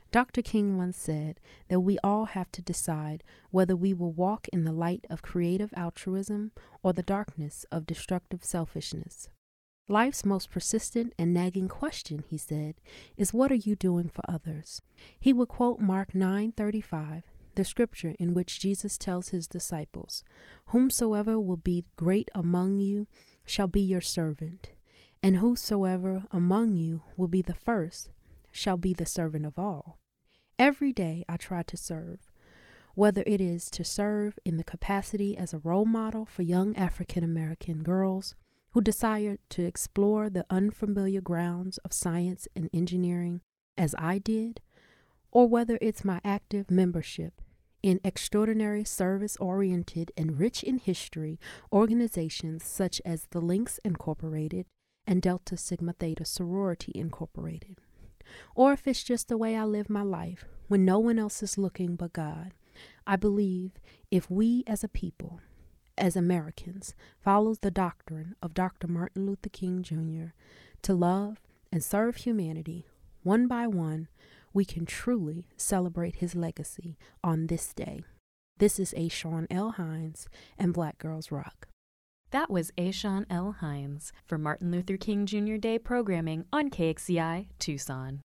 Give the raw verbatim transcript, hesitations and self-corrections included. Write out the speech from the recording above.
Doctor King once said that we all have to decide whether we will walk in the light of creative altruism or the darkness of destructive selfishness. Life's most persistent and nagging question, he said, is what are you doing for others? He would quote Mark nine thirty-five, the scripture in which Jesus tells his disciples, "Whomsoever will be great among you shall be your servant, and whosoever among you will be the first shall be the servant of all." Every day I try to serve, whether it is to serve in the capacity as a role model for young African American girls who desire to explore the unfamiliar grounds of science and engineering as I did, or whether it's my active membership in extraordinary service-oriented and rich in history organizations such as the Lynx Incorporated and Delta Sigma Theta Sorority Incorporated. Or if it's just the way I live my life when no one else is looking but God. I believe if we as a people, as Americans, follow the doctrine of Doctor Martin Luther King Junior to love and serve humanity one by one, we can truly celebrate his legacy on this day. This is Ashawn L. Hines and Black Girls Rock. That was Ashawn L. Hines for Martin Luther King Junior Day programming on K X C I Tucson.